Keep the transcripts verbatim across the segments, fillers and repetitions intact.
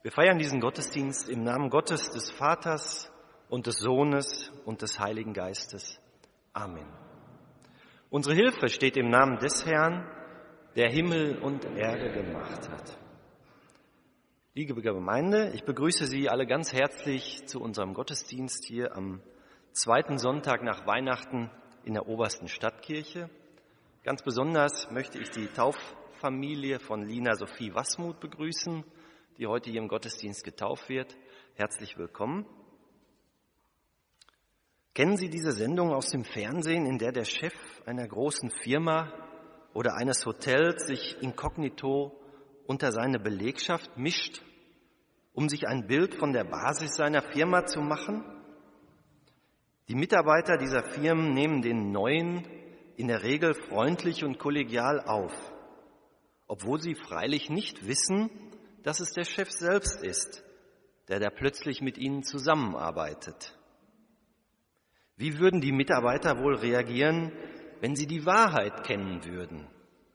Wir feiern diesen Gottesdienst im Namen Gottes, des Vaters und des Sohnes und des Heiligen Geistes. Amen. Unsere Hilfe steht im Namen des Herrn, der Himmel und Erde gemacht hat. Liebe Gemeinde, ich begrüße Sie alle ganz herzlich zu unserem Gottesdienst hier am zweiten Sonntag nach Weihnachten in der Obersten Stadtkirche. Ganz besonders möchte ich die Tauffamilie von Lina Sophie Wasmuth begrüßen, die heute hier im Gottesdienst getauft wird. Herzlich willkommen. Kennen Sie diese Sendung aus dem Fernsehen, in der der Chef einer großen Firma oder eines Hotels sich inkognito unter seine Belegschaft mischt, um sich ein Bild von der Basis seiner Firma zu machen? Die Mitarbeiter dieser Firmen nehmen den Neuen in der Regel freundlich und kollegial auf, obwohl sie freilich nicht wissen, dass es der Chef selbst ist, der da plötzlich mit ihnen zusammenarbeitet. Wie würden die Mitarbeiter wohl reagieren, wenn sie die Wahrheit kennen würden?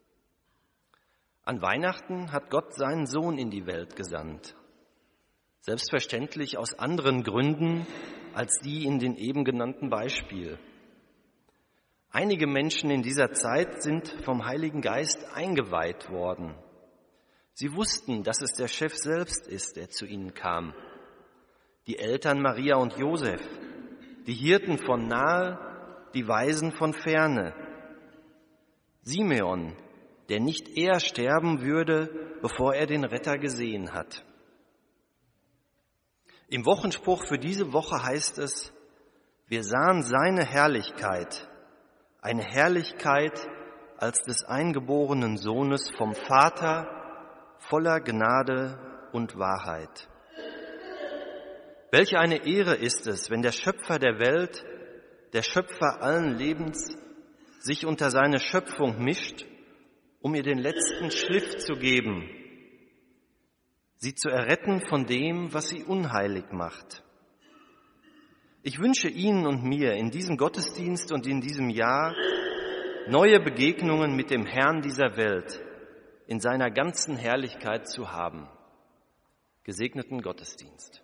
An Weihnachten hat Gott seinen Sohn in die Welt gesandt. Selbstverständlich aus anderen Gründen als die in den eben genannten Beispiel. Einige Menschen in dieser Zeit sind vom Heiligen Geist eingeweiht worden. Sie wussten, dass es der Chef selbst ist, der zu ihnen kam. Die Eltern Maria und Josef, die Hirten von nahe, die Weisen von ferne. Simeon, der nicht eher sterben würde, bevor er den Retter gesehen hat. Im Wochenspruch für diese Woche heißt es: Wir sahen seine Herrlichkeit, eine Herrlichkeit als des eingeborenen Sohnes vom Vater, voller Gnade und Wahrheit. Welch eine Ehre ist es, wenn der Schöpfer der Welt, der Schöpfer allen Lebens, sich unter seine Schöpfung mischt, um ihr den letzten Schliff zu geben, sie zu erretten von dem, was sie unheilig macht. Ich wünsche Ihnen und mir in diesem Gottesdienst und in diesem Jahr neue Begegnungen mit dem Herrn dieser Welt in seiner ganzen Herrlichkeit zu haben. Gesegneten Gottesdienst.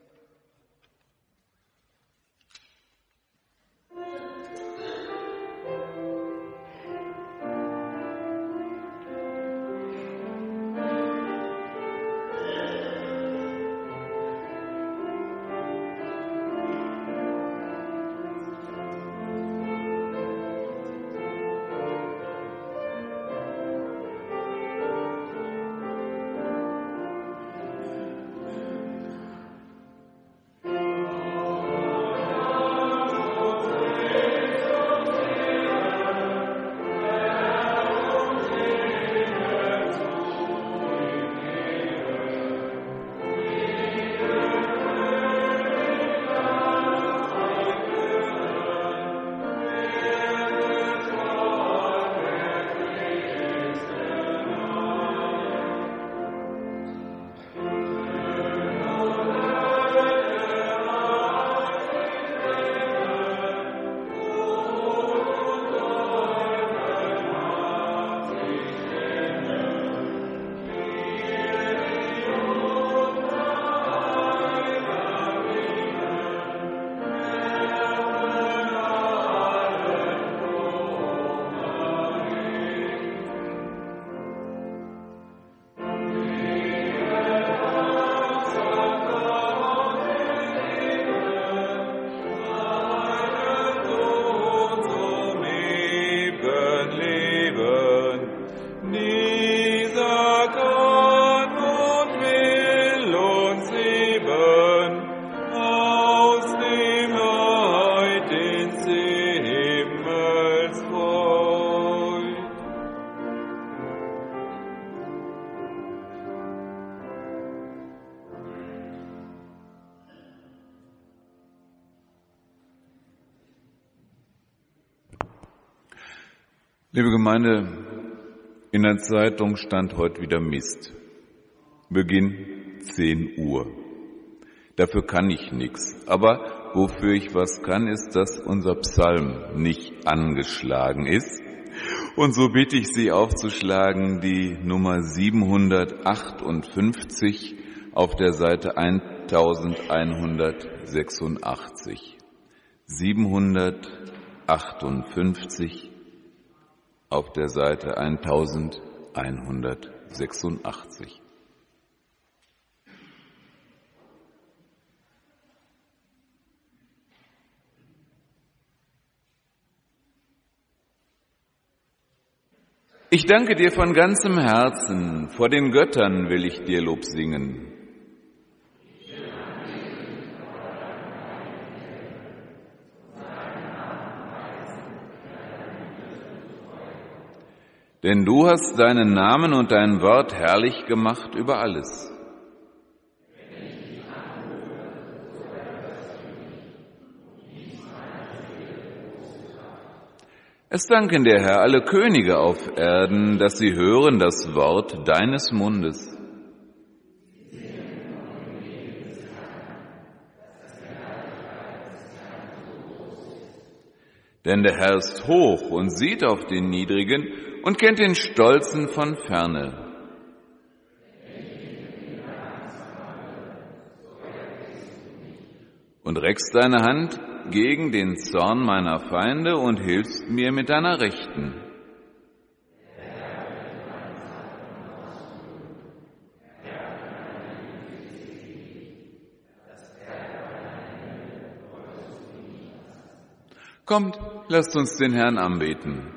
Liebe Gemeinde, in der Zeitung stand heute wieder Mist. Beginn zehn Uhr. Dafür kann ich nichts. Aber wofür ich was kann, ist, dass unser Psalm nicht angeschlagen ist. Und so bitte ich Sie aufzuschlagen die Nummer siebenhundertachtundfünfzig auf der Seite elfhundertsechsundachtzig. siebenhundertachtundfünfzig auf der Seite elfhundertsechsundachtzig. Ich danke dir von ganzem Herzen, vor den Göttern will ich dir Lob singen. Denn du hast deinen Namen und dein Wort herrlich gemacht über alles. Es danken dir, Herr, alle Könige auf Erden, dass sie hören das Wort deines Mundes. Denn der Herr ist hoch und sieht auf den Niedrigen und kennt den Stolzen von ferne. Und reckst deine Hand gegen den Zorn meiner Feinde und hilfst mir mit deiner Rechten. Kommt, lasst uns den Herrn anbeten.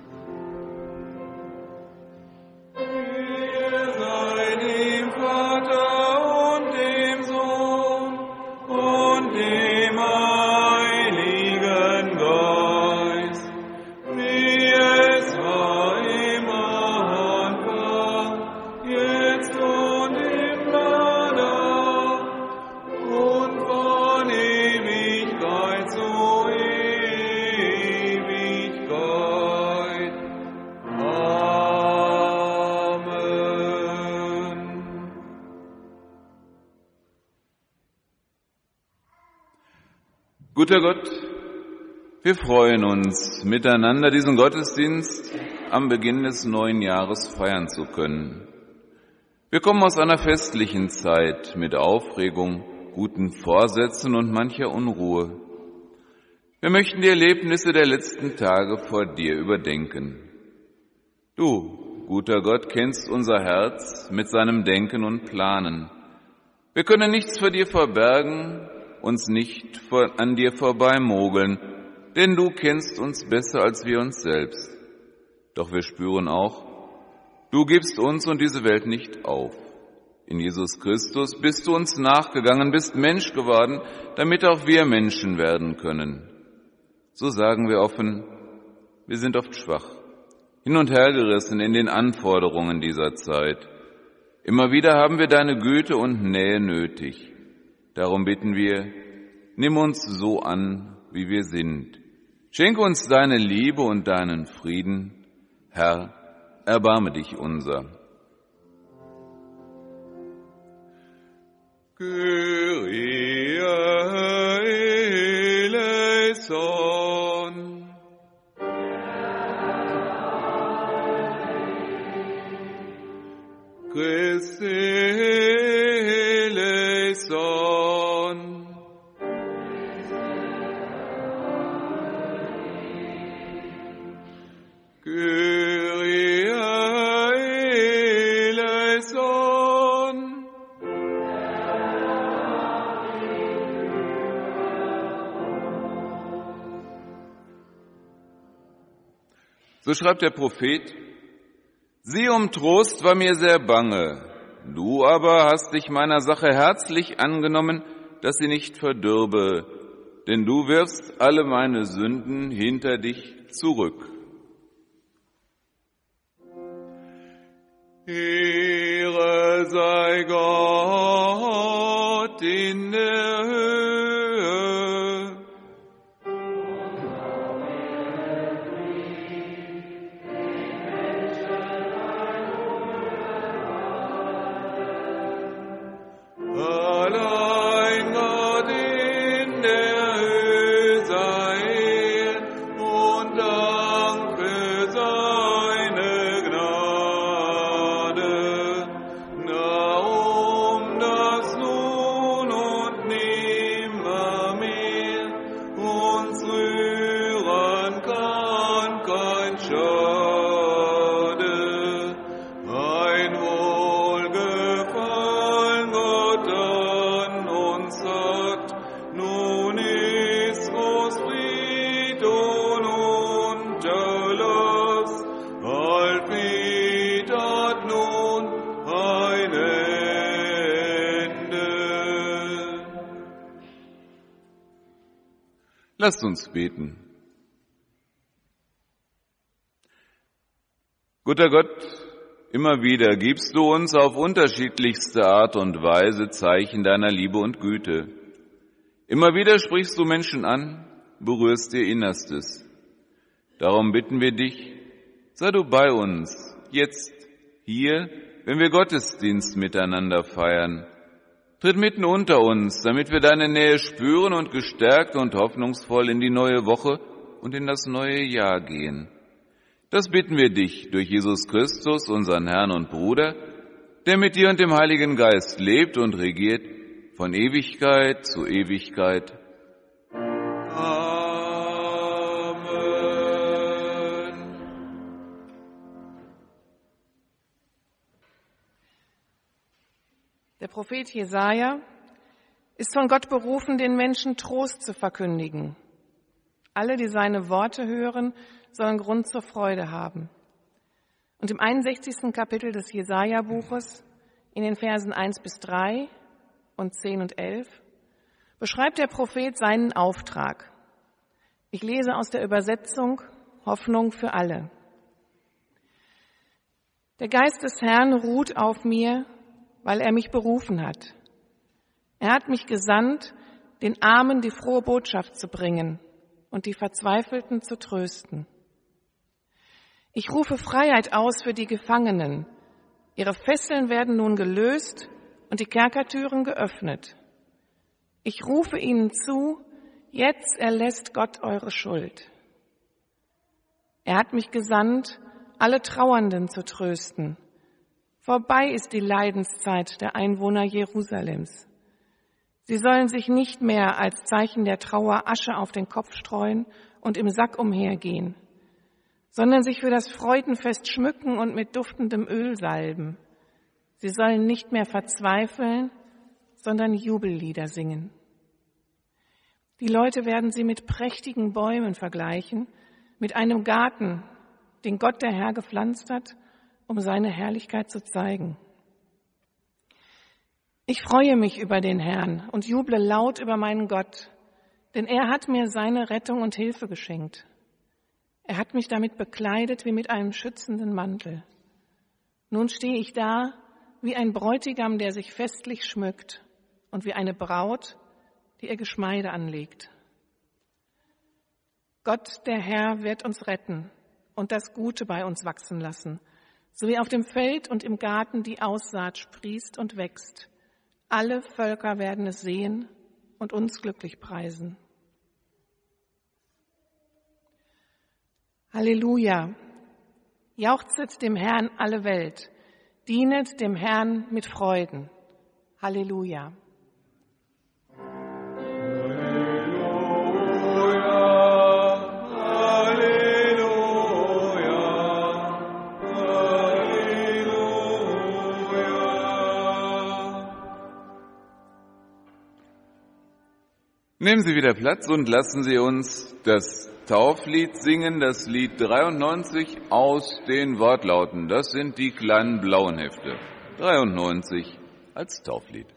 Guter Gott, wir freuen uns, miteinander diesen Gottesdienst am Beginn des neuen Jahres feiern zu können. Wir kommen aus einer festlichen Zeit mit Aufregung, guten Vorsätzen und mancher Unruhe. Wir möchten die Erlebnisse der letzten Tage vor dir überdenken. Du, guter Gott, kennst unser Herz mit seinem Denken und Planen. Wir können nichts vor dir verbergen, uns nicht an dir vorbeimogeln, denn du kennst uns besser als wir uns selbst. Doch wir spüren auch, du gibst uns und diese Welt nicht auf. In Jesus Christus bist du uns nachgegangen, bist Mensch geworden, damit auch wir Menschen werden können. So sagen wir offen, wir sind oft schwach, hin und her gerissen in den Anforderungen dieser Zeit. Immer wieder haben wir deine Güte und Nähe nötig. Darum bitten wir, nimm uns so an, wie wir sind. Schenke uns deine Liebe und deinen Frieden. Herr, erbarme dich unser. Kyrie eleison. Christe eleison. Kyrie eleison. So schreibt der Prophet: Sie um Trost war mir sehr bange, du aber hast dich meiner Sache herzlich angenommen, dass sie nicht verdürbe, denn du wirfst alle meine Sünden hinter dich zurück. Ehre sei Gott in der Höhe. Allein Gott in der Höhe sei Ehre und Dank für seine Gnade. Na, um das Lasst uns beten. Guter Gott, immer wieder gibst du uns auf unterschiedlichste Art und Weise Zeichen deiner Liebe und Güte. Immer wieder sprichst du Menschen an, berührst ihr Innerstes. Darum bitten wir dich, sei du bei uns, jetzt, hier, wenn wir Gottesdienst miteinander feiern. Tritt mitten unter uns, damit wir deine Nähe spüren und gestärkt und hoffnungsvoll in die neue Woche und in das neue Jahr gehen. Das bitten wir dich durch Jesus Christus, unseren Herrn und Bruder, der mit dir und dem Heiligen Geist lebt und regiert von Ewigkeit zu Ewigkeit. Der Prophet Jesaja ist von Gott berufen, den Menschen Trost zu verkündigen. Alle, die seine Worte hören, sollen Grund zur Freude haben. Und im einundsechzigsten Kapitel des Jesaja-Buches, in den Versen eins bis drei und zehn und elf, beschreibt der Prophet seinen Auftrag. Ich lese aus der Übersetzung Hoffnung für alle. Der Geist des Herrn ruht auf mir, weil er mich berufen hat. Er hat mich gesandt, den Armen die frohe Botschaft zu bringen und die Verzweifelten zu trösten. Ich rufe Freiheit aus für die Gefangenen. Ihre Fesseln werden nun gelöst und die Kerkertüren geöffnet. Ich rufe ihnen zu, jetzt erlässt Gott eure Schuld. Er hat mich gesandt, alle Trauernden zu trösten. Vorbei ist die Leidenszeit der Einwohner Jerusalems. Sie sollen sich nicht mehr als Zeichen der Trauer Asche auf den Kopf streuen und im Sack umhergehen, sondern sich für das Freudenfest schmücken und mit duftendem Öl salben. Sie sollen nicht mehr verzweifeln, sondern Jubellieder singen. Die Leute werden sie mit prächtigen Bäumen vergleichen, mit einem Garten, den Gott der Herr gepflanzt hat, um seine Herrlichkeit zu zeigen. Ich freue mich über den Herrn und juble laut über meinen Gott, denn er hat mir seine Rettung und Hilfe geschenkt. Er hat mich damit bekleidet wie mit einem schützenden Mantel. Nun stehe ich da wie ein Bräutigam, der sich festlich schmückt, und wie eine Braut, die ihr Geschmeide anlegt. Gott, der Herr, wird uns retten und das Gute bei uns wachsen lassen, so wie auf dem Feld und im Garten die Aussaat sprießt und wächst. Alle Völker werden es sehen und uns glücklich preisen. Halleluja! Jauchzet dem Herrn alle Welt, dienet dem Herrn mit Freuden. Halleluja! Nehmen Sie wieder Platz und lassen Sie uns das Tauflied singen, das Lied dreiundneunzig aus den Wortlauten. Das sind die kleinen blauen Hefte. dreiundneunzig als Tauflied.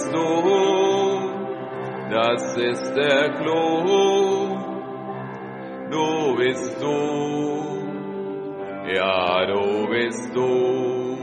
bist du, das ist der Clou. Du bist du, ja, du bist du.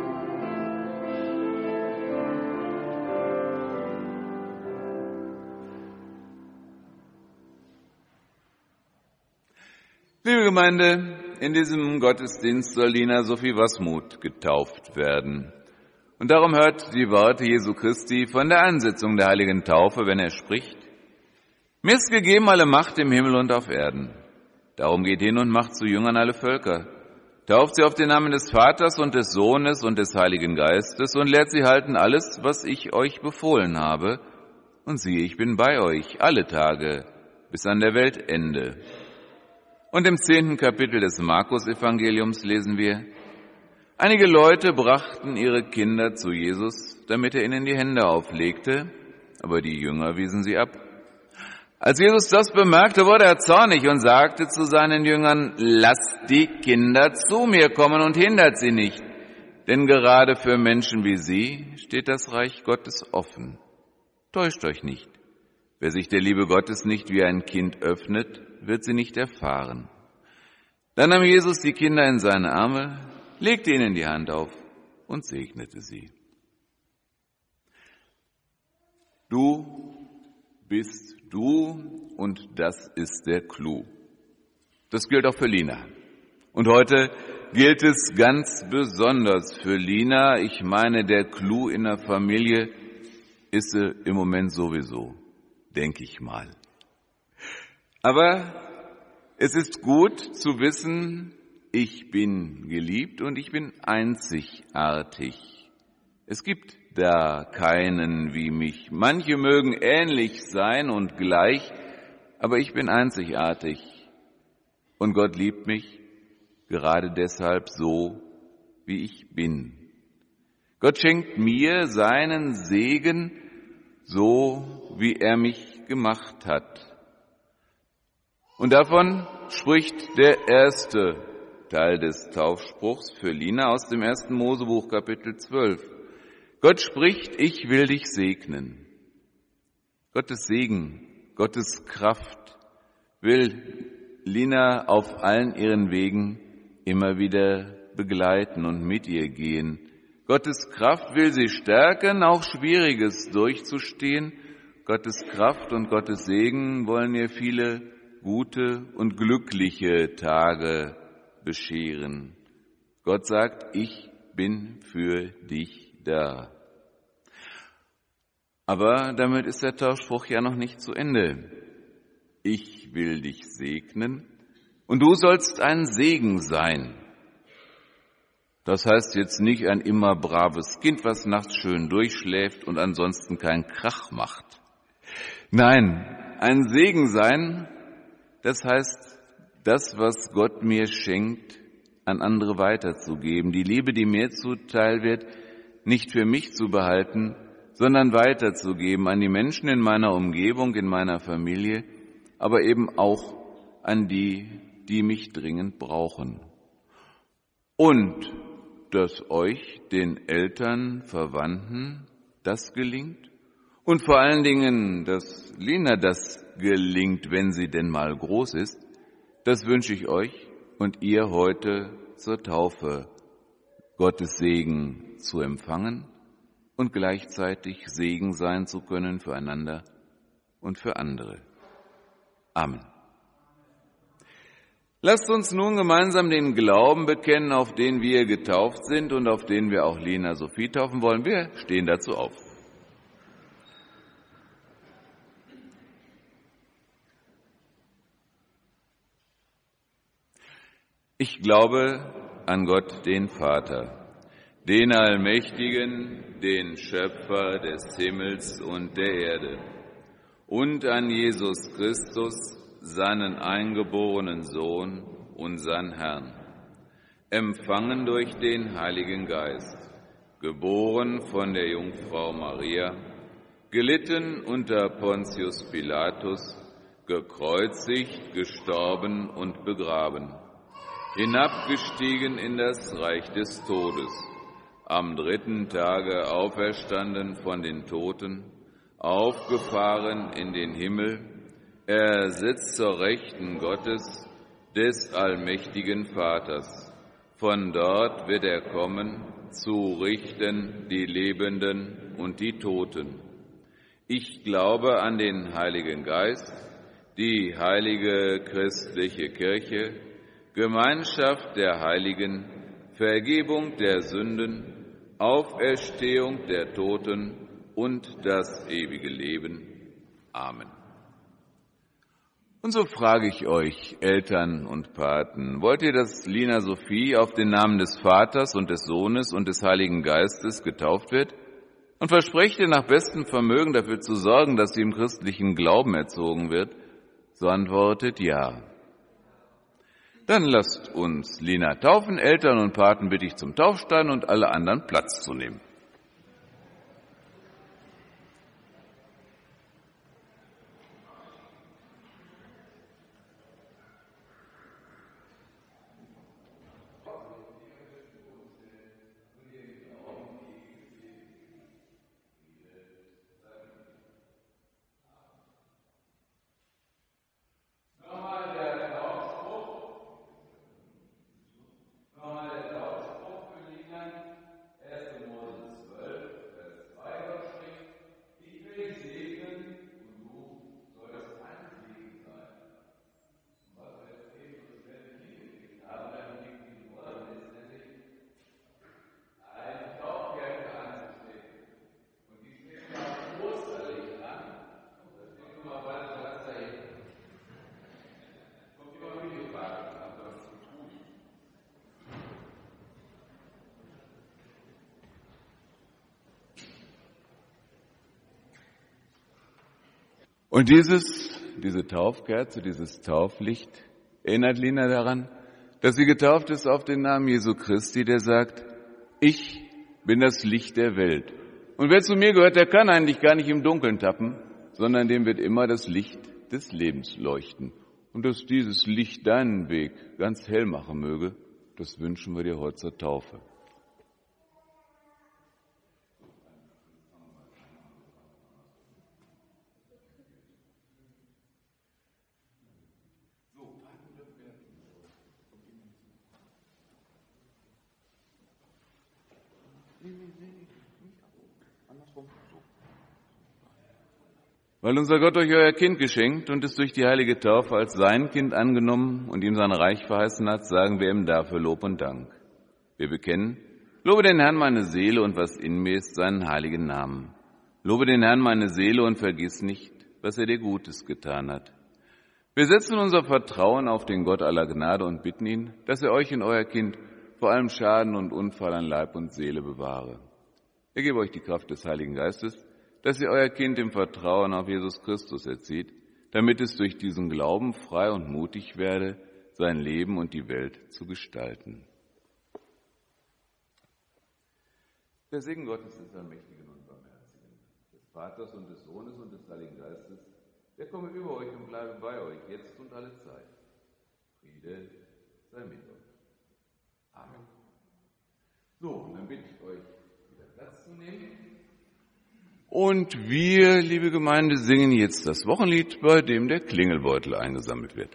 Liebe Gemeinde, in diesem Gottesdienst soll Lina Sophie Wasmuth getauft werden. Und darum hört die Worte Jesu Christi von der Ansetzung der heiligen Taufe, wenn er spricht: Mir ist gegeben alle Macht im Himmel und auf Erden. Darum geht hin und macht zu Jüngern alle Völker. Tauft sie auf den Namen des Vaters und des Sohnes und des Heiligen Geistes und lehrt sie halten alles, was ich euch befohlen habe. Und siehe, ich bin bei euch alle Tage bis an der Weltende. Und im zehnten Kapitel des Markus-Evangeliums lesen wir: Einige Leute brachten ihre Kinder zu Jesus, damit er ihnen die Hände auflegte, aber die Jünger wiesen sie ab. Als Jesus das bemerkte, wurde er zornig und sagte zu seinen Jüngern: Lasst die Kinder zu mir kommen und hindert sie nicht, denn gerade für Menschen wie sie steht das Reich Gottes offen. Täuscht euch nicht. Wer sich der Liebe Gottes nicht wie ein Kind öffnet, wird sie nicht erfahren. Dann nahm Jesus die Kinder in seine Arme, legte ihnen die Hand auf und segnete sie. Du bist du und das ist der Clou. Das gilt auch für Lina. Und heute gilt es ganz besonders für Lina. Ich meine, der Clou in der Familie ist sie im Moment sowieso, denke ich mal. Aber es ist gut zu wissen, ich bin geliebt und ich bin einzigartig. Es gibt da keinen wie mich. Manche mögen ähnlich sein und gleich, aber ich bin einzigartig. Und Gott liebt mich gerade deshalb so, wie ich bin. Gott schenkt mir seinen Segen so, wie er mich gemacht hat. Und davon spricht der erste Teil des Taufspruchs für Lina aus dem ersten Mosebuch, Kapitel zwölf. Gott spricht: Ich will dich segnen. Gottes Segen, Gottes Kraft will Lina auf allen ihren Wegen immer wieder begleiten und mit ihr gehen. Gottes Kraft will sie stärken, auch Schwieriges durchzustehen. Gottes Kraft und Gottes Segen wollen ihr viele gute und glückliche Tage bescheren. Gott sagt: Ich bin für dich da. Aber damit ist der Taufspruch ja noch nicht zu Ende. Ich will dich segnen und du sollst ein Segen sein. Das heißt jetzt nicht ein immer braves Kind, was nachts schön durchschläft und ansonsten keinen Krach macht. Nein, ein Segen sein, das heißt, das, was Gott mir schenkt, an andere weiterzugeben. Die Liebe, die mir zuteil wird, nicht für mich zu behalten, sondern weiterzugeben an die Menschen in meiner Umgebung, in meiner Familie, aber eben auch an die, die mich dringend brauchen. Und dass euch, den Eltern, Verwandten, das gelingt. Und vor allen Dingen, dass Lina das gelingt, wenn sie denn mal groß ist, das wünsche ich euch und ihr heute zur Taufe, Gottes Segen zu empfangen und gleichzeitig Segen sein zu können füreinander und für andere. Amen. Lasst uns nun gemeinsam den Glauben bekennen, auf den wir getauft sind und auf den wir auch Lina Sophie taufen wollen. Wir stehen dazu auf. Ich glaube an Gott, den Vater, den Allmächtigen, den Schöpfer des Himmels und der Erde, und an Jesus Christus, seinen eingeborenen Sohn, unseren Herrn, empfangen durch den Heiligen Geist, geboren von der Jungfrau Maria, gelitten unter Pontius Pilatus, gekreuzigt, gestorben und begraben, hinabgestiegen in das Reich des Todes, am dritten Tage auferstanden von den Toten, aufgefahren in den Himmel, er sitzt zur Rechten Gottes, des allmächtigen Vaters. Von dort wird er kommen, zu richten die Lebenden und die Toten. Ich glaube an den Heiligen Geist, die heilige christliche Kirche, Gemeinschaft der Heiligen, Vergebung der Sünden, Auferstehung der Toten und das ewige Leben. Amen. Und so frage ich euch, Eltern und Paten, wollt ihr, dass Lina Sophie auf den Namen des Vaters und des Sohnes und des Heiligen Geistes getauft wird? Und versprecht ihr nach bestem Vermögen dafür zu sorgen, dass sie im christlichen Glauben erzogen wird? So antwortet ja. Dann lasst uns Lina taufen. Eltern und Paten bitte ich zum Taufstein und alle anderen Platz zu nehmen. Und dieses, diese Taufkerze, dieses Tauflicht erinnert Lina daran, dass sie getauft ist auf den Namen Jesu Christi, der sagt, ich bin das Licht der Welt. Und wer zu mir gehört, der kann eigentlich gar nicht im Dunkeln tappen, sondern dem wird immer das Licht des Lebens leuchten. Und dass dieses Licht deinen Weg ganz hell machen möge, das wünschen wir dir heute zur Taufe. Weil unser Gott euch euer Kind geschenkt und es durch die heilige Taufe als sein Kind angenommen und ihm sein Reich verheißen hat, sagen wir ihm dafür Lob und Dank. Wir bekennen, lobe den Herrn meine Seele und was in mir ist, seinen heiligen Namen. Lobe den Herrn meine Seele und vergiss nicht, was er dir Gutes getan hat. Wir setzen unser Vertrauen auf den Gott aller Gnade und bitten ihn, dass er euch und euer Kind vor allem Schaden und Unfall an Leib und Seele bewahre. Er gebe euch die Kraft des Heiligen Geistes, dass ihr euer Kind im Vertrauen auf Jesus Christus erzieht, damit es durch diesen Glauben frei und mutig werde, sein Leben und die Welt zu gestalten. Der Segen Gottes des Allmächtigen und Barmherzigen, des Vaters und des Sohnes und des Heiligen Geistes, der komme über euch und bleibe bei euch, jetzt und alle Zeit. Friede sei mit euch. Amen. So, und dann bitte ich euch, wieder Platz zu nehmen. Und wir, liebe Gemeinde, singen jetzt das Wochenlied, bei dem der Klingelbeutel eingesammelt wird.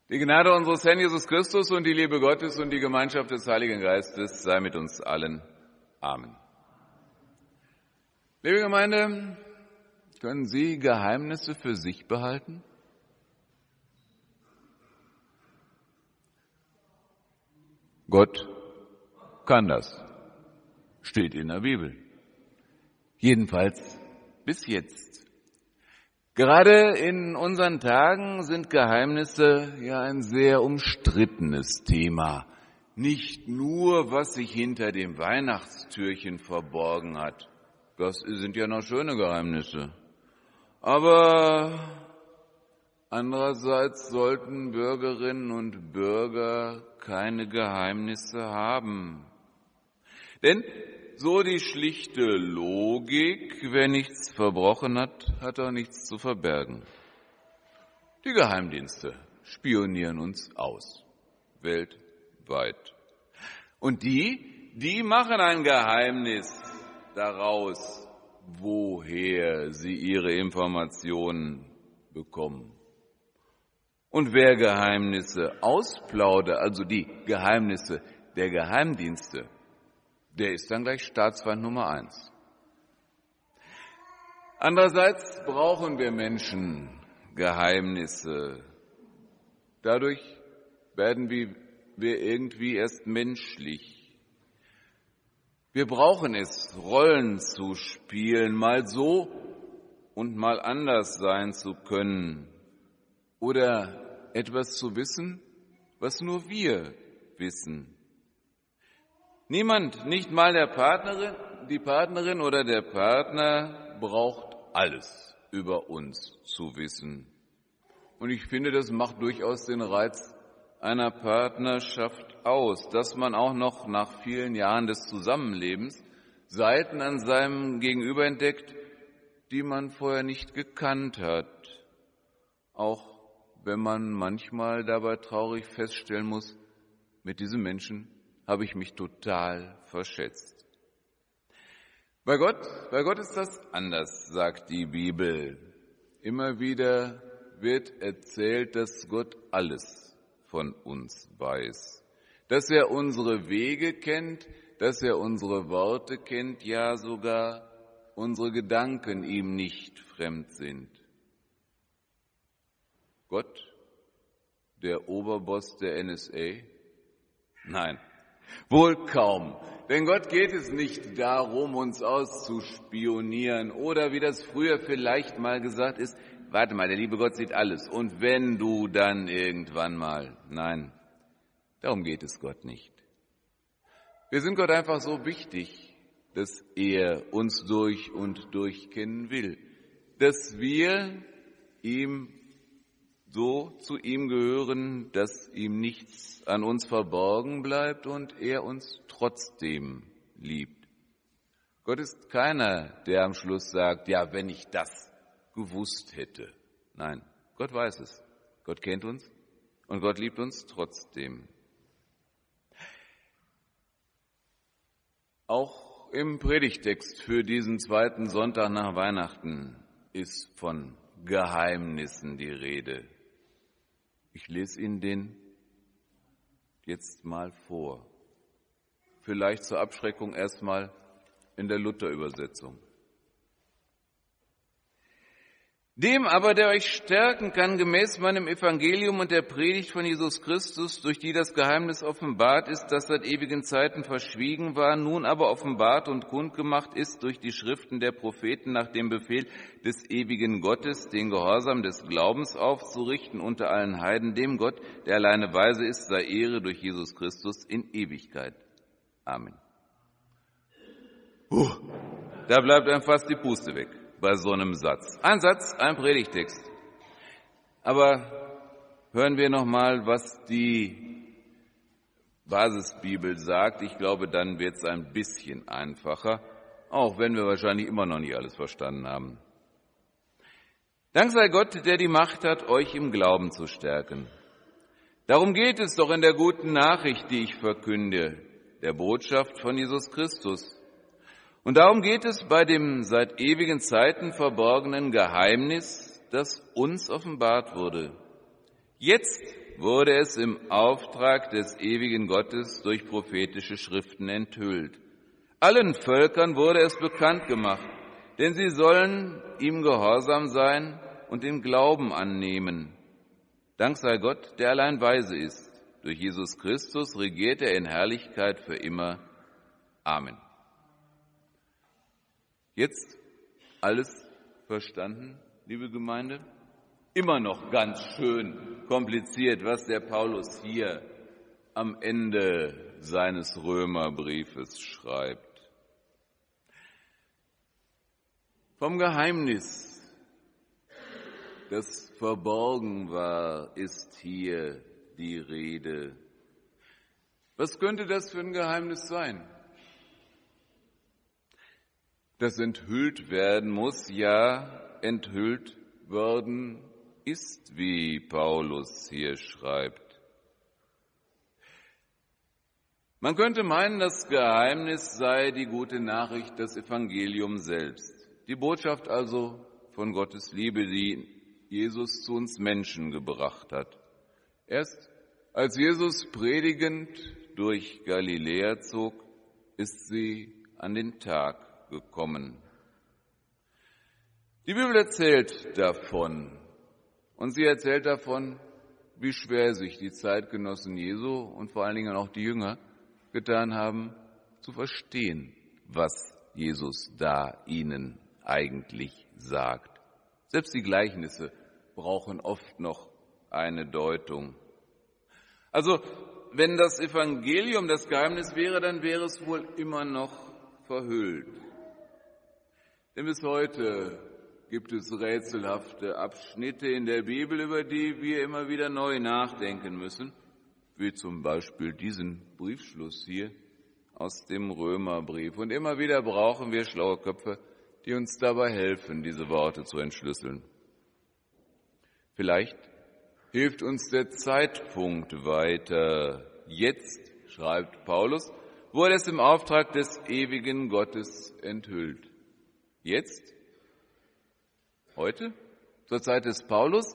Die Gnade unseres Herrn Jesus Christus und die Liebe Gottes und die Gemeinschaft des Heiligen Geistes sei mit uns allen. Amen. Liebe Gemeinde, können Sie Geheimnisse für sich behalten? Gott kann das. Steht in der Bibel. Jedenfalls bis jetzt. Gerade in unseren Tagen sind Geheimnisse ja ein sehr umstrittenes Thema. Nicht nur, was sich hinter dem Weihnachtstürchen verborgen hat. Das sind ja noch schöne Geheimnisse. Aber andererseits sollten Bürgerinnen und Bürger keine Geheimnisse haben. Denn so die schlichte Logik, wer nichts verbrochen hat, hat auch nichts zu verbergen. Die Geheimdienste spionieren uns aus, weltweit. Und die, die machen ein Geheimnis daraus, woher sie ihre Informationen bekommen. Und wer Geheimnisse ausplaudert, also die Geheimnisse der Geheimdienste, der ist dann gleich Staatsfeind Nummer eins. Andererseits brauchen wir Menschen Geheimnisse. Dadurch werden wir irgendwie erst menschlich. Wir brauchen es, Rollen zu spielen, mal so und mal anders sein zu können. Oder etwas zu wissen, was nur wir wissen. Niemand, nicht mal der Partnerin, die Partnerin oder der Partner braucht alles über uns zu wissen. Und ich finde, das macht durchaus den Reiz einer Partnerschaft aus, dass man auch noch nach vielen Jahren des Zusammenlebens Seiten an seinem Gegenüber entdeckt, die man vorher nicht gekannt hat. Auch wenn man manchmal dabei traurig feststellen muss, mit diesem Menschen habe ich mich total verschätzt. Bei Gott, bei Gott ist das anders, sagt die Bibel. Immer wieder wird erzählt, dass Gott alles von uns weiß. Dass er unsere Wege kennt, dass er unsere Worte kennt, ja sogar unsere Gedanken ihm nicht fremd sind. Gott, der Oberboss der N S A? Nein. Wohl kaum, denn Gott geht es nicht darum, uns auszuspionieren oder wie das früher vielleicht mal gesagt ist, warte mal, der liebe Gott sieht alles und wenn du dann irgendwann mal, nein, darum geht es Gott nicht. Wir sind Gott einfach so wichtig, dass er uns durch und durch kennen will, dass wir ihm so zu ihm gehören, dass ihm nichts an uns verborgen bleibt und er uns trotzdem liebt. Gott ist keiner, der am Schluss sagt, ja, wenn ich das gewusst hätte. Nein, Gott weiß es. Gott kennt uns und Gott liebt uns trotzdem. Auch im Predigtext für diesen zweiten Sonntag nach Weihnachten ist von Geheimnissen die Rede. Ich lese Ihnen den jetzt mal vor. Vielleicht zur Abschreckung erstmal in der Luther-Übersetzung. Dem aber, der euch stärken kann, gemäß meinem Evangelium und der Predigt von Jesus Christus, durch die das Geheimnis offenbart ist, das seit ewigen Zeiten verschwiegen war, nun aber offenbart und kundgemacht ist durch die Schriften der Propheten nach dem Befehl des ewigen Gottes, den Gehorsam des Glaubens aufzurichten unter allen Heiden, dem Gott, der alleine weise ist, sei Ehre durch Jesus Christus in Ewigkeit. Amen. Uh, da bleibt einem fast die Puste weg bei so einem Satz. Ein Satz, ein Predigtext. Aber hören wir noch mal, was die Basisbibel sagt. Ich glaube, dann wird es ein bisschen einfacher, auch wenn wir wahrscheinlich immer noch nicht alles verstanden haben. Dank sei Gott, der die Macht hat, euch im Glauben zu stärken. Darum geht es doch in der guten Nachricht, die ich verkünde, der Botschaft von Jesus Christus. Und darum geht es bei dem seit ewigen Zeiten verborgenen Geheimnis, das uns offenbart wurde. Jetzt wurde es im Auftrag des ewigen Gottes durch prophetische Schriften enthüllt. Allen Völkern wurde es bekannt gemacht, denn sie sollen ihm gehorsam sein und den Glauben annehmen. Dank sei Gott, der allein weise ist. Durch Jesus Christus regiert er in Herrlichkeit für immer. Amen. Jetzt alles verstanden, liebe Gemeinde? Immer noch ganz schön kompliziert, was der Paulus hier am Ende seines Römerbriefes schreibt. Vom Geheimnis, das verborgen war, ist hier die Rede. Was könnte das für ein Geheimnis sein? Das enthüllt werden muss, ja, enthüllt worden ist, wie Paulus hier schreibt. Man könnte meinen, das Geheimnis sei die gute Nachricht, das Evangelium selbst. Die Botschaft also von Gottes Liebe, die Jesus zu uns Menschen gebracht hat. Erst als Jesus predigend durch Galiläa zog, ist sie an den Tag gekommen. Die Bibel erzählt davon, und sie erzählt davon, wie schwer sich die Zeitgenossen Jesu und vor allen Dingen auch die Jünger getan haben, zu verstehen, was Jesus da ihnen eigentlich sagt. Selbst die Gleichnisse brauchen oft noch eine Deutung. Also, wenn das Evangelium das Geheimnis wäre, dann wäre es wohl immer noch verhüllt. Denn bis heute gibt es rätselhafte Abschnitte in der Bibel, über die wir immer wieder neu nachdenken müssen, wie zum Beispiel diesen Briefschluss hier aus dem Römerbrief. Und immer wieder brauchen wir schlaue Köpfe, die uns dabei helfen, diese Worte zu entschlüsseln. Vielleicht hilft uns der Zeitpunkt weiter. Jetzt, schreibt Paulus, wurde es im Auftrag des ewigen Gottes enthüllt. Jetzt? Heute? Zur Zeit des Paulus?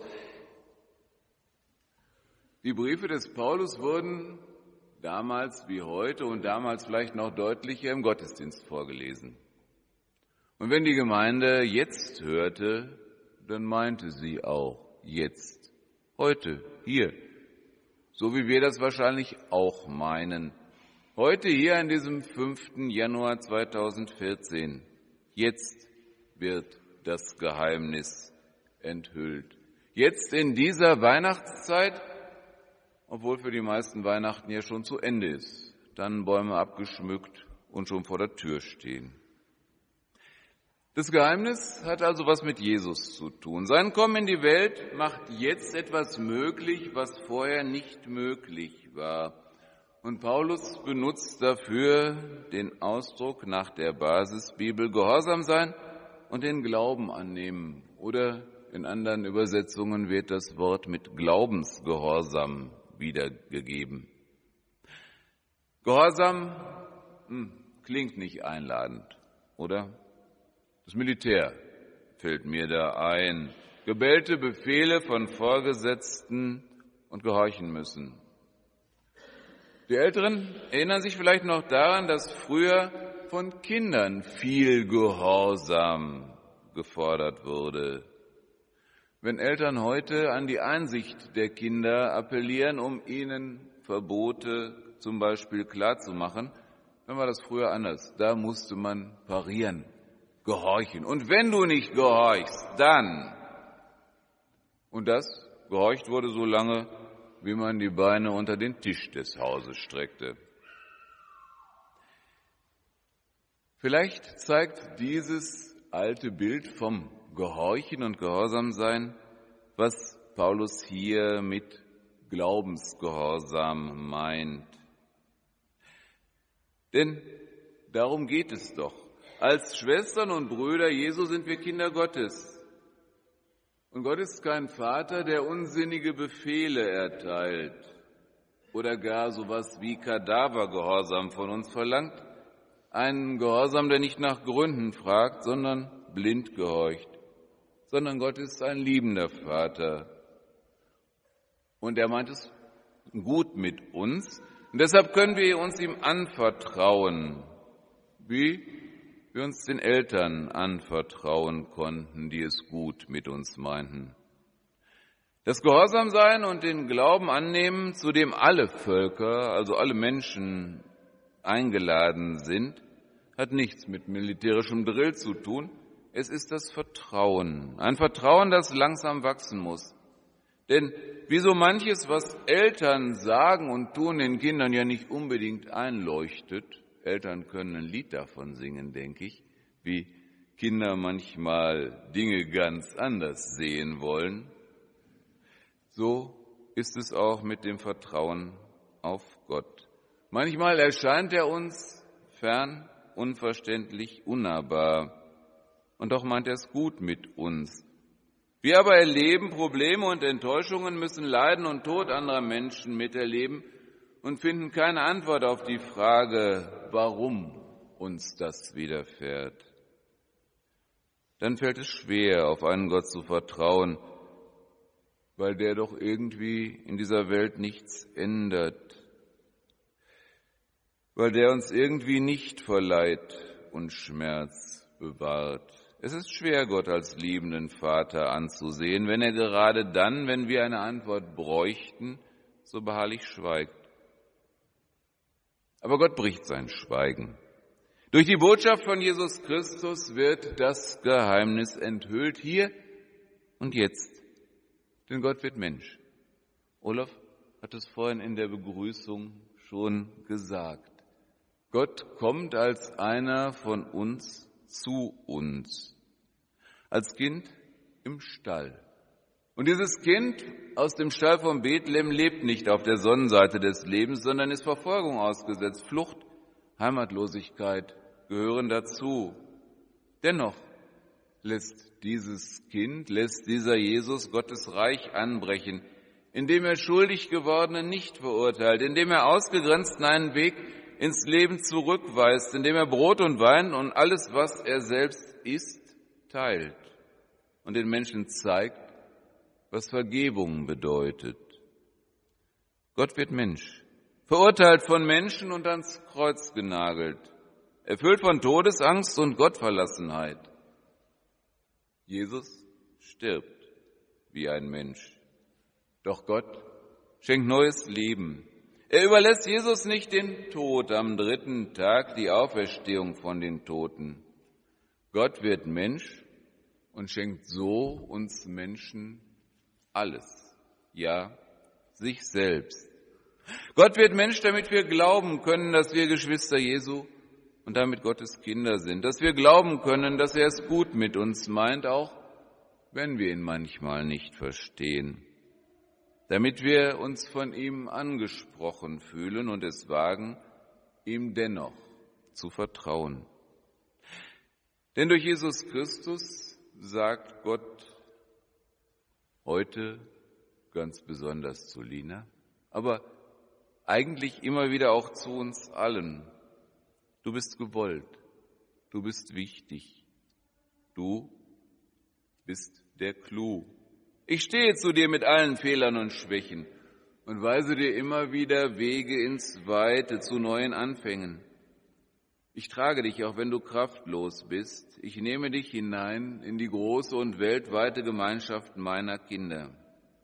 Die Briefe des Paulus wurden damals wie heute und damals vielleicht noch deutlicher im Gottesdienst vorgelesen. Und wenn die Gemeinde jetzt hörte, dann meinte sie auch jetzt, heute, hier, so wie wir das wahrscheinlich auch meinen. Heute hier an diesem fünften Januar zweitausendvierzehn, jetzt wird das Geheimnis enthüllt. Jetzt in dieser Weihnachtszeit, obwohl für die meisten Weihnachten ja schon zu Ende ist, Tannenbäume abgeschmückt und schon vor der Tür stehen. Das Geheimnis hat also was mit Jesus zu tun. Sein Kommen in die Welt macht jetzt etwas möglich, was vorher nicht möglich war. Und Paulus benutzt dafür den Ausdruck nach der Basisbibel Gehorsam sein und den Glauben annehmen. Oder in anderen Übersetzungen wird das Wort mit Glaubensgehorsam wiedergegeben. Gehorsam hm, klingt nicht einladend, oder? Das Militär fällt mir da ein. Gebellte Befehle von Vorgesetzten und gehorchen müssen. Die Älteren erinnern sich vielleicht noch daran, dass früher von Kindern viel Gehorsam gefordert wurde. Wenn Eltern heute an die Einsicht der Kinder appellieren, um ihnen Verbote zum Beispiel klarzumachen, dann war das früher anders. Da musste man parieren, gehorchen. Und wenn du nicht gehorchst, dann. Und das gehorcht wurde so lange, wie man die Beine unter den Tisch des Hauses streckte. Vielleicht zeigt dieses alte Bild vom Gehorchen und Gehorsamsein, was Paulus hier mit Glaubensgehorsam meint. Denn darum geht es doch. Als Schwestern und Brüder Jesu sind wir Kinder Gottes. Und Gott ist kein Vater, der unsinnige Befehle erteilt oder gar sowas wie Kadavergehorsam von uns verlangt. Einen Gehorsam, der nicht nach Gründen fragt, sondern blind gehorcht. Sondern Gott ist ein liebender Vater. Und er meint es gut mit uns. Und deshalb können wir uns ihm anvertrauen, wie wir uns den Eltern anvertrauen konnten, die es gut mit uns meinten. Das Gehorsamsein und den Glauben annehmen, zu dem alle Völker, also alle Menschen eingeladen sind, hat nichts mit militärischem Drill zu tun. Es ist das Vertrauen. Ein Vertrauen, das langsam wachsen muss. Denn wie so manches, was Eltern sagen und tun, den Kindern ja nicht unbedingt einleuchtet, Eltern können ein Lied davon singen, denke ich, wie Kinder manchmal Dinge ganz anders sehen wollen, so ist es auch mit dem Vertrauen auf Gott. Manchmal erscheint er uns fern, unverständlich, unnahbar. Und doch meint er es gut mit uns. Wir aber erleben Probleme und Enttäuschungen, müssen Leiden und Tod anderer Menschen miterleben und finden keine Antwort auf die Frage, warum uns das widerfährt. Dann fällt es schwer, auf einen Gott zu vertrauen, weil der doch irgendwie in dieser Welt nichts ändert, weil der uns irgendwie nicht vor Leid und Schmerz bewahrt. Es ist schwer, Gott als liebenden Vater anzusehen, wenn er gerade dann, wenn wir eine Antwort bräuchten, so beharrlich schweigt. Aber Gott bricht sein Schweigen. Durch die Botschaft von Jesus Christus wird das Geheimnis enthüllt, hier und jetzt. Denn Gott wird Mensch. Olaf hat es vorhin in der Begrüßung schon gesagt. Gott kommt als einer von uns zu uns. Als Kind im Stall. Und dieses Kind aus dem Stall von Bethlehem lebt nicht auf der Sonnenseite des Lebens, sondern ist Verfolgung ausgesetzt. Flucht, Heimatlosigkeit gehören dazu. Dennoch lässt dieses Kind, lässt dieser Jesus Gottes Reich anbrechen, indem er schuldig Gewordene nicht verurteilt, indem er Ausgegrenzten einen Weg ins Leben zurückweist, indem er Brot und Wein und alles, was er selbst isst, teilt und den Menschen zeigt, was Vergebung bedeutet. Gott wird Mensch, verurteilt von Menschen und ans Kreuz genagelt, erfüllt von Todesangst und Gottverlassenheit. Jesus stirbt wie ein Mensch, doch Gott schenkt neues Leben. Er überlässt Jesus nicht den Tod, am dritten Tag die Auferstehung von den Toten. Gott wird Mensch und schenkt so uns Menschen alles, ja, sich selbst. Gott wird Mensch, damit wir glauben können, dass wir Geschwister Jesu und damit Gottes Kinder sind, dass wir glauben können, dass er es gut mit uns meint, auch wenn wir ihn manchmal nicht verstehen, damit wir uns von ihm angesprochen fühlen und es wagen, ihm dennoch zu vertrauen. Denn durch Jesus Christus sagt Gott heute ganz besonders zu Lina, aber eigentlich immer wieder auch zu uns allen: Du bist gewollt, du bist wichtig, du bist der Clou. Ich stehe zu dir mit allen Fehlern und Schwächen und weise dir immer wieder Wege ins Weite zu neuen Anfängen. Ich trage dich, auch wenn du kraftlos bist. Ich nehme dich hinein in die große und weltweite Gemeinschaft meiner Kinder.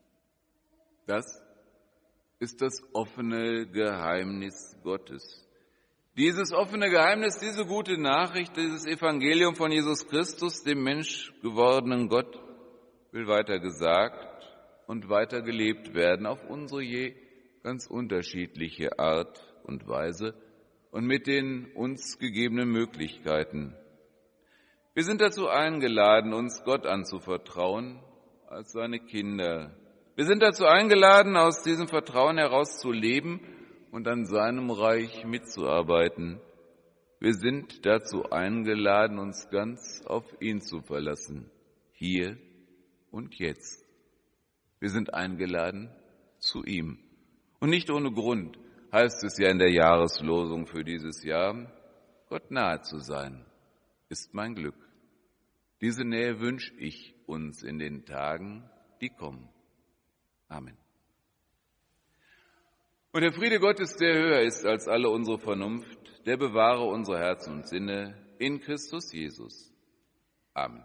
Das ist das offene Geheimnis Gottes. Dieses offene Geheimnis, diese gute Nachricht, dieses Evangelium von Jesus Christus, dem menschgewordenen Gott, will weiter gesagt und weiter gelebt werden auf unsere je ganz unterschiedliche Art und Weise und mit den uns gegebenen Möglichkeiten. Wir sind dazu eingeladen, uns Gott anzuvertrauen als seine Kinder. Wir sind dazu eingeladen, aus diesem Vertrauen heraus zu leben und an seinem Reich mitzuarbeiten. Wir sind dazu eingeladen, uns ganz auf ihn zu verlassen, hier und jetzt. Wir sind eingeladen zu ihm. Und nicht ohne Grund heißt es ja in der Jahreslosung für dieses Jahr: Gott nahe zu sein, ist mein Glück. Diese Nähe wünsche ich uns in den Tagen, die kommen. Amen. Und der Friede Gottes, der höher ist als alle unsere Vernunft, der bewahre unsere Herzen und Sinne in Christus Jesus. Amen.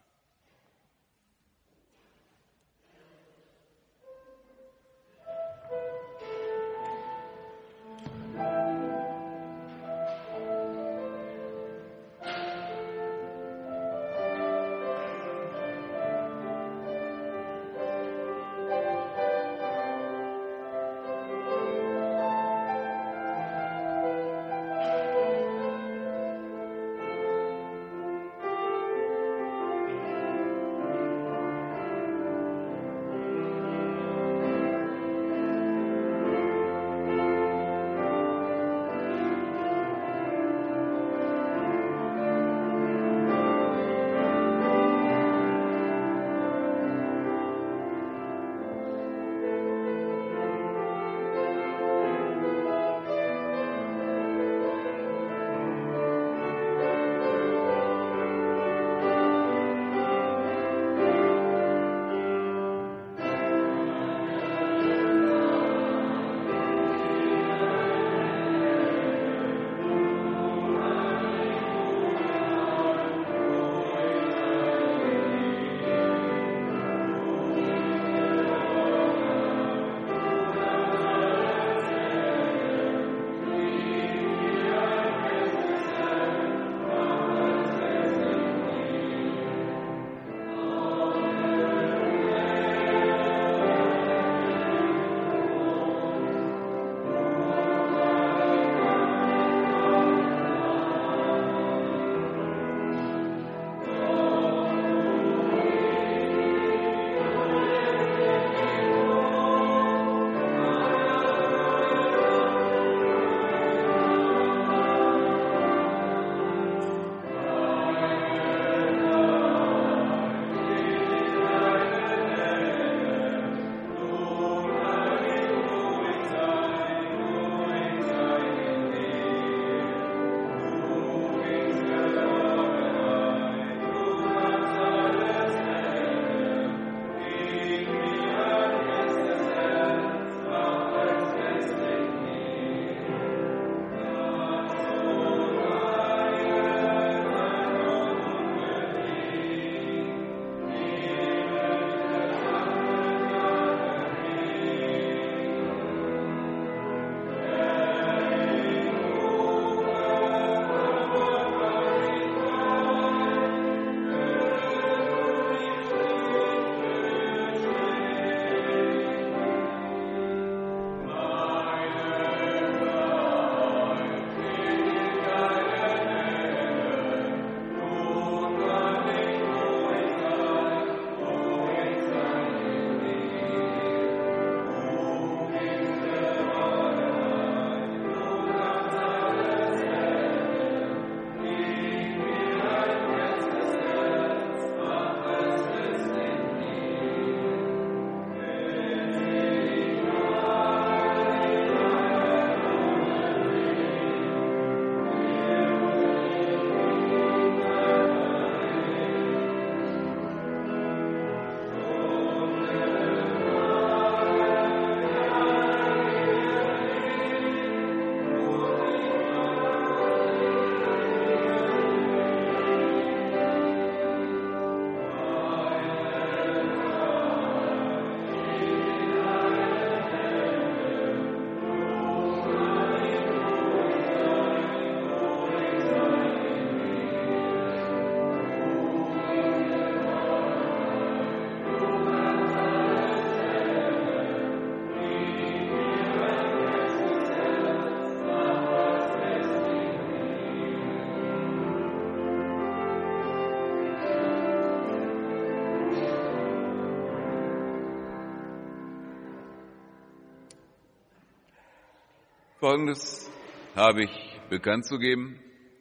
Folgendes habe ich bekannt zu geben.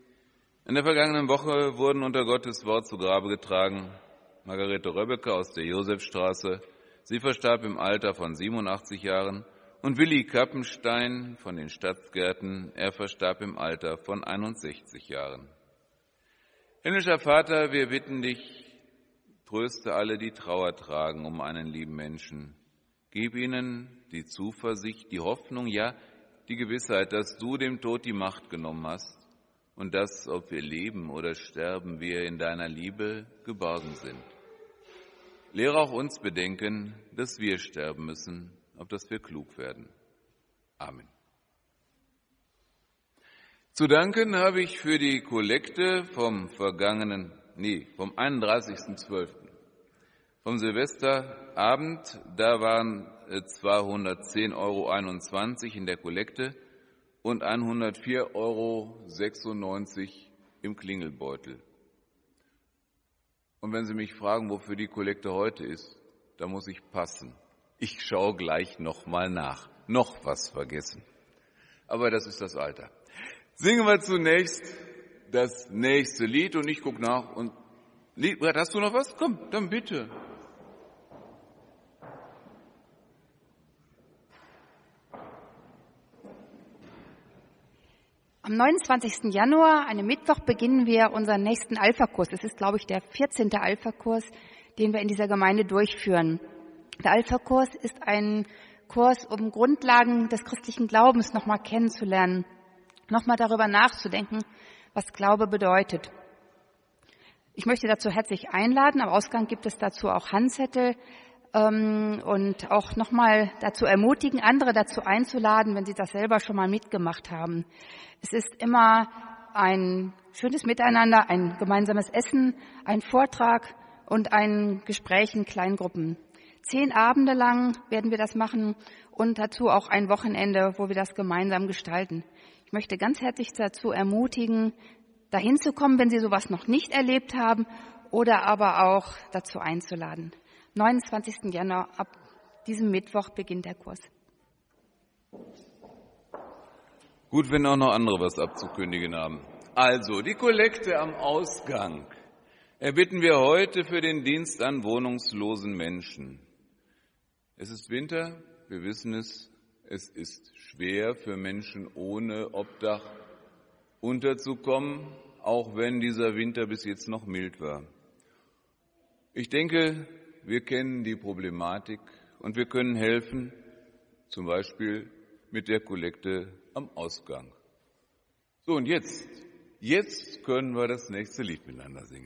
In der vergangenen Woche wurden unter Gottes Wort zu Grabe getragen Margarete Röbbeke aus der Josefstraße. Sie verstarb im Alter von siebenundachtzig Jahren. Und Willi Kappenstein von den Stadtgärten, er verstarb im Alter von einundsechzig Jahren. Himmlischer Vater, wir bitten dich, tröste alle, die Trauer tragen um einen lieben Menschen. Gib ihnen die Zuversicht, die Hoffnung, ja, die Gewissheit, dass du dem Tod die Macht genommen hast und dass, ob wir leben oder sterben, wir in deiner Liebe geborgen sind. Lehre auch uns bedenken, dass wir sterben müssen, auf dass wir klug werden. Amen. Zu danken habe ich für die Kollekte vom vergangenen, nee, vom einunddreißigsten zwölften Vom Silvesterabend, da waren zweihundertzehn Euro einundzwanzig in der Kollekte und hundertvier Euro sechsundneunzig im Klingelbeutel. Und wenn Sie mich fragen, wofür die Kollekte heute ist, da muss ich passen. Ich schaue gleich nochmal nach. Noch was vergessen. Aber das ist das Alter. Singen wir zunächst das nächste Lied und ich gucke nach. Und Liedbrett, hast du noch was? Komm, dann bitte. Am neunundzwanzigsten Januar, einem Mittwoch, beginnen wir unseren nächsten Alpha-Kurs. Es ist, glaube ich, der vierzehnte Alpha-Kurs, den wir in dieser Gemeinde durchführen. Der Alpha-Kurs ist ein Kurs, um Grundlagen des christlichen Glaubens nochmal kennenzulernen, nochmal darüber nachzudenken, was Glaube bedeutet. Ich möchte dazu herzlich einladen. Am Ausgang gibt es dazu auch Handzettel ähm, und auch nochmal dazu ermutigen, andere dazu einzuladen, wenn sie das selber schon mal mitgemacht haben. Es ist immer ein schönes Miteinander, ein gemeinsames Essen, ein Vortrag und ein Gespräch in Kleingruppen. Zehn Abende lang werden wir das machen und dazu auch ein Wochenende, wo wir das gemeinsam gestalten. Ich möchte ganz herzlich dazu ermutigen, dahin zu kommen, wenn Sie sowas noch nicht erlebt haben, oder aber auch dazu einzuladen. neunundzwanzigsten Januar, ab diesem Mittwoch beginnt der Kurs. Gut, wenn auch noch andere was abzukündigen haben. Also, die Kollekte am Ausgang erbitten wir heute für den Dienst an wohnungslosen Menschen. Es ist Winter, wir wissen es, es ist schwer für Menschen ohne Obdach unterzukommen, auch wenn dieser Winter bis jetzt noch mild war. Ich denke, wir kennen die Problematik und wir können helfen, zum Beispiel mit der Kollekte am Ausgang. So, und jetzt, jetzt können wir das nächste Lied miteinander singen.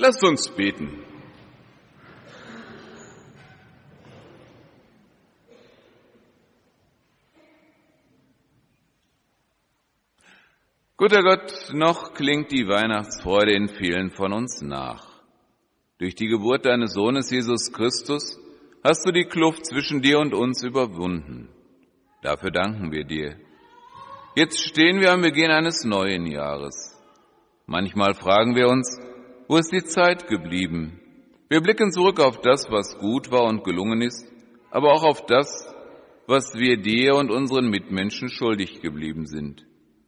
Lasst uns beten. Guter Gott, noch klingt die Weihnachtsfreude in vielen von uns nach. Durch die Geburt deines Sohnes Jesus Christus hast du die Kluft zwischen dir und uns überwunden. Dafür danken wir dir. Jetzt stehen wir am Beginn eines neuen Jahres. Manchmal fragen wir uns, wo ist die Zeit geblieben? Wir blicken zurück auf das, was gut war und gelungen ist, aber auch auf das, was wir dir und unseren Mitmenschen schuldig geblieben sind.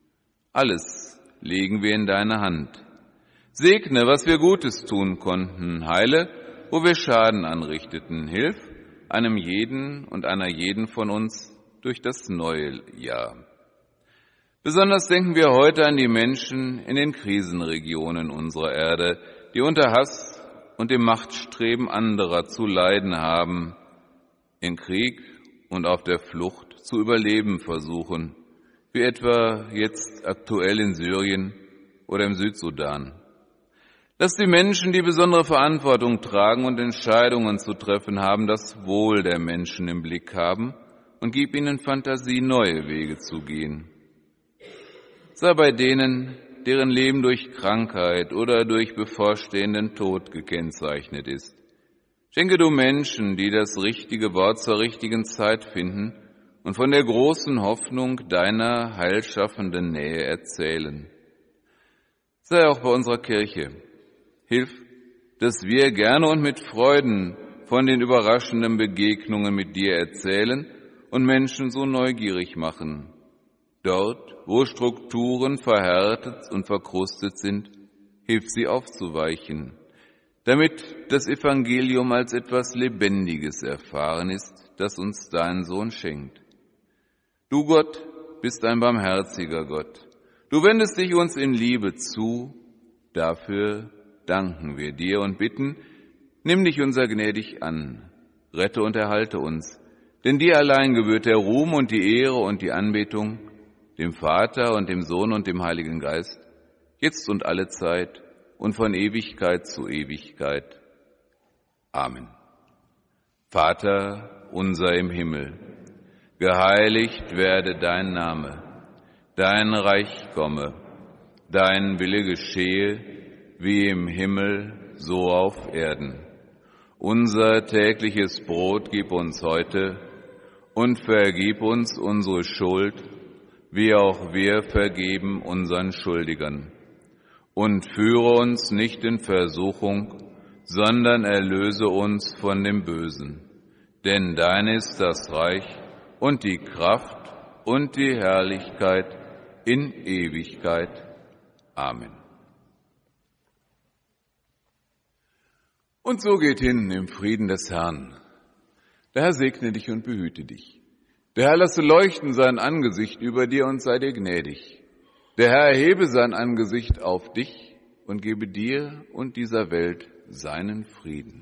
Alles legen wir in deine Hand. Segne, was wir Gutes tun konnten, heile, wo wir Schaden anrichteten. Hilf einem jeden und einer jeden von uns durch das neue Jahr. Besonders denken wir heute an die Menschen in den Krisenregionen unserer Erde, die unter Hass und dem Machtstreben anderer zu leiden haben, in Krieg und auf der Flucht zu überleben versuchen, wie etwa jetzt aktuell in Syrien oder im Südsudan. Lass die Menschen, die besondere Verantwortung tragen und Entscheidungen zu treffen haben, das Wohl der Menschen im Blick haben und gib ihnen Fantasie, neue Wege zu gehen. Sei bei denen, deren Leben durch Krankheit oder durch bevorstehenden Tod gekennzeichnet ist. Schenke du Menschen, die das richtige Wort zur richtigen Zeit finden und von der großen Hoffnung deiner heilschaffenden Nähe erzählen. Sei auch bei unserer Kirche. Hilf, dass wir gerne und mit Freuden von den überraschenden Begegnungen mit dir erzählen und Menschen so neugierig machen. Dort, wo Strukturen verhärtet und verkrustet sind, hilf sie aufzuweichen, damit das Evangelium als etwas Lebendiges erfahren ist, das uns dein Sohn schenkt. Du, Gott, bist ein barmherziger Gott. Du wendest dich uns in Liebe zu. Dafür danken wir dir und bitten, nimm dich unser gnädig an, rette und erhalte uns. Denn dir allein gebührt der Ruhm und die Ehre und die Anbetung, dem Vater und dem Sohn und dem Heiligen Geist, jetzt und alle Zeit und von Ewigkeit zu Ewigkeit. Amen. Vater unser im Himmel, geheiligt werde dein Name, dein Reich komme, dein Wille geschehe, wie im Himmel, so auf Erden. Unser tägliches Brot gib uns heute und vergib uns unsere Schuld, wie auch wir vergeben unseren Schuldigern. Und führe uns nicht in Versuchung, sondern erlöse uns von dem Bösen. Denn dein ist das Reich und die Kraft und die Herrlichkeit in Ewigkeit. Amen. Und so geht hin im Frieden des Herrn. Der Herr segne dich und behüte dich. Der Herr lasse leuchten sein Angesicht über dir und sei dir gnädig. Der Herr erhebe sein Angesicht auf dich und gebe dir und dieser Welt seinen Frieden.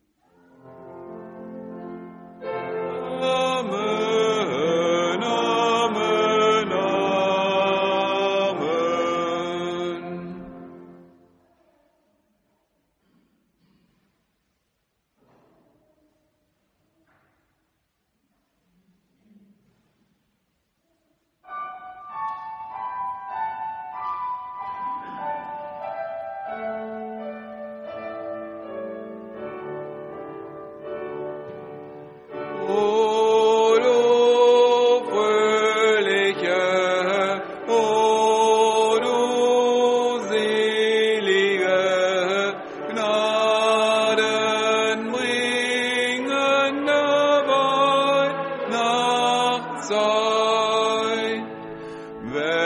Amen, Amen, Amen. Sei,